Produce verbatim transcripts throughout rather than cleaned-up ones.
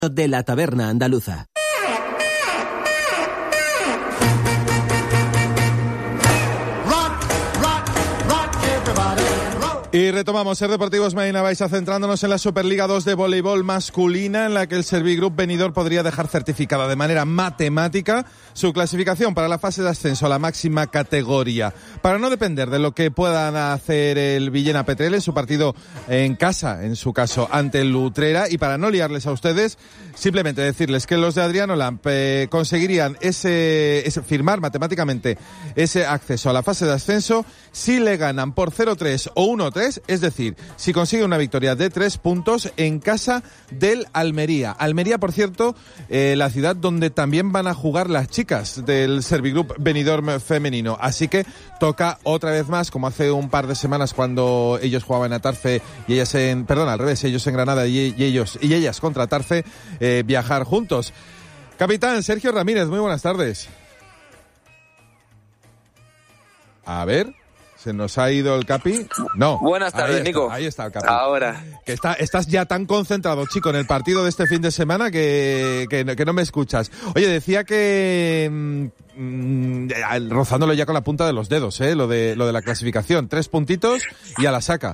de la Taberna Andaluza. Y retomamos Ser Deportivos Medina Baixa, centrándonos en la Superliga dos de voleibol masculina, en la que el Servigroup Benidorm podría dejar certificada de manera matemática su clasificación para la fase de ascenso a la máxima categoría. Para no depender de lo que puedan hacer el Villena Petrel en su partido en casa, en su caso ante el Utrera, y para no liarles a ustedes, simplemente decirles que los de Adriano Lamp eh, conseguirían ese, ese firmar matemáticamente ese acceso a la fase de ascenso si le ganan por cero tres o uno tres. Es decir, si consigue una victoria de tres puntos en casa del Almería. Almería, por cierto, eh, la ciudad donde también van a jugar las chicas del Servigroup Benidorm femenino. Así que toca otra vez más, como hace un par de semanas cuando ellos jugaban a Tarfe y ellas en, perdón, al revés, ellos en Granada y, y ellos y ellas contra Tarfe, eh, viajar juntos. Capitán Sergio Ramírez, muy buenas tardes. A ver. ¿Se nos ha ido el Capi? No. Buenas tardes, ahí Nico. Está, ahí está el Capi. Ahora. Que está, estás ya tan concentrado, chico, en el partido de este fin de semana que, que, que no me escuchas. Oye, decía que... Mmm, rozándolo ya con la punta de los dedos, ¿eh? Lo de, lo de la clasificación. Tres puntitos y a la saca.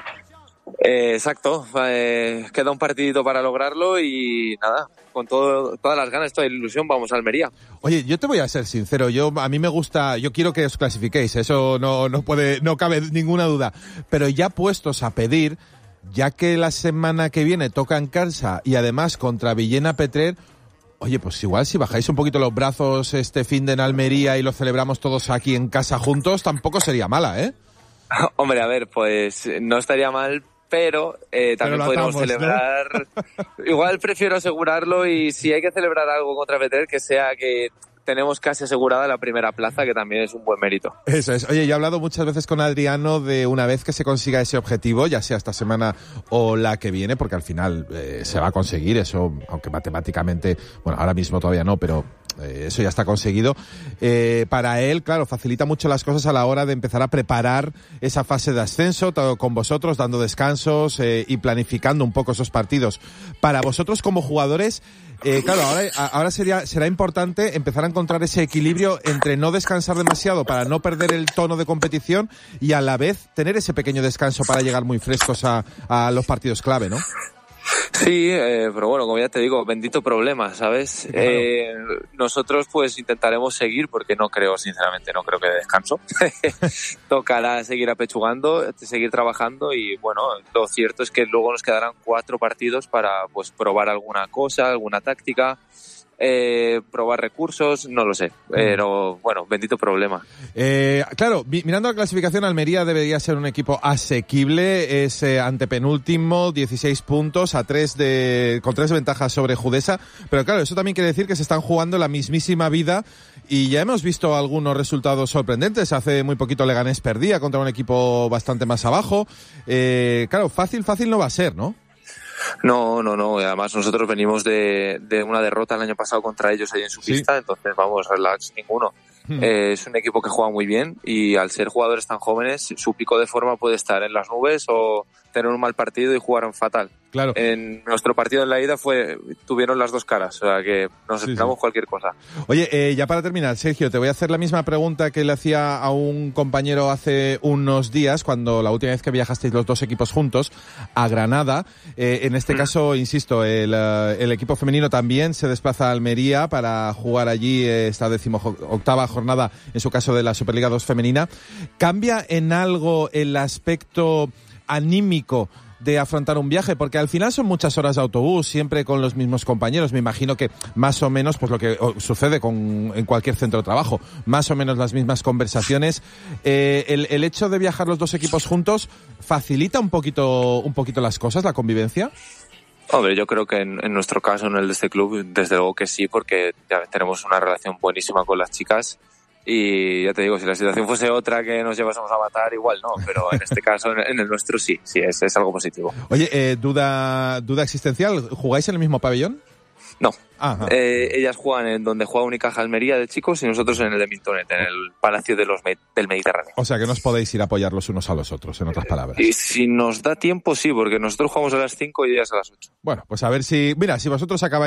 Eh, exacto. Eh, queda un partidito para lograrlo y nada, con todo, todas las ganas, toda la ilusión, vamos a Almería. Oye, yo te voy a ser sincero, yo a mí me gusta, yo quiero que os clasifiquéis, eso no, no puede, no cabe ninguna duda, pero ya puestos a pedir, ya que la semana que viene toca en casa y además contra Villena Petrel, oye, pues igual si bajáis un poquito los brazos este fin de en Almería y lo celebramos todos aquí en casa juntos, tampoco sería mala, ¿eh? Hombre, a ver, pues no estaría mal, pero eh, también pero podríamos atamos, celebrar. ¿No? Igual prefiero asegurarlo y si hay que celebrar algo contra Petrel, que sea que tenemos casi asegurada la primera plaza, que también es un buen mérito. Eso es. Oye, yo he hablado muchas veces con Adriano de una vez que se consiga ese objetivo, ya sea esta semana o la que viene, porque al final eh, se va a conseguir eso, aunque matemáticamente, bueno, ahora mismo todavía no, pero eh, eso ya está conseguido. Eh, para él, claro, facilita mucho las cosas a la hora de empezar a preparar esa fase de ascenso, todo con vosotros, dando descansos eh, y planificando un poco esos partidos. Para vosotros como jugadores, Eh, claro, ahora, ahora sería, será importante empezar a encontrar ese equilibrio entre no descansar demasiado para no perder el tono de competición y a la vez tener ese pequeño descanso para llegar muy frescos a, a los partidos clave, ¿no? Sí, eh, pero bueno, como ya te digo, bendito problema, ¿sabes? Claro. Eh, nosotros pues intentaremos seguir, porque no creo, sinceramente, no creo que descanso. Tocará seguir apechugando, seguir trabajando y bueno, lo cierto es que luego nos quedarán cuatro partidos para pues probar alguna cosa, alguna táctica. Eh, probar recursos, no lo sé, pero bueno, bendito problema. Eh, claro, mirando la clasificación, Almería debería ser un equipo asequible, es eh, antepenúltimo, dieciséis puntos, a tres de, con tres ventajas sobre Judesa, pero claro, eso también quiere decir que se están jugando la mismísima vida y ya hemos visto algunos resultados sorprendentes. Hace muy poquito Leganés perdía contra un equipo bastante más abajo. Eh, claro, fácil, fácil no va a ser, ¿no? No, no, no. Además nosotros venimos de, de una derrota el año pasado contra ellos ahí en su pista, sí. Entonces vamos, relax ninguno. Hmm. Eh, es un equipo que juega muy bien y al ser jugadores tan jóvenes, su pico de forma puede estar en las nubes o tener un mal partido y jugar fatal. Claro. En nuestro partido en la ida fue tuvieron las dos caras, o sea que nos esperamos sí, sí. cualquier cosa. Oye, eh, ya para terminar, Sergio, te voy a hacer la misma pregunta que le hacía a un compañero hace unos días, cuando la última vez que viajasteis los dos equipos juntos a Granada. Eh, en este mm. caso, insisto, el, el equipo femenino también se desplaza a Almería para jugar allí eh, esta decimoctava jornada, en su caso de la Superliga dos femenina. ¿Cambia en algo el aspecto anímico de afrontar un viaje? Porque al final son muchas horas de autobús, siempre con los mismos compañeros. Me imagino que más o menos, pues lo que sucede con, en cualquier centro de trabajo, más o menos las mismas conversaciones. Eh, el, el hecho de viajar los dos equipos juntos facilita un poquito, un poquito las cosas, la convivencia. Hombre, yo creo que en, en nuestro caso, en el de este club, desde luego que sí, porque ya tenemos una relación buenísima con las chicas. Y ya te digo, si la situación fuese otra que nos llevásemos a matar, igual no, pero en este caso, en el nuestro sí, sí, es, es algo positivo. Oye, eh, duda, duda existencial, ¿jugáis en el mismo pabellón? No. Eh, ellas juegan en donde juega Unicaja Almería de chicos y nosotros en el de Mintonet, en el Palacio de los Me- del Mediterráneo. O sea que no os podéis ir a apoyar los unos a los otros, en otras palabras. Y si nos da tiempo, sí, porque nosotros jugamos a las cinco y ellas a las ocho. Bueno, pues a ver si... Mira, si vosotros acabáis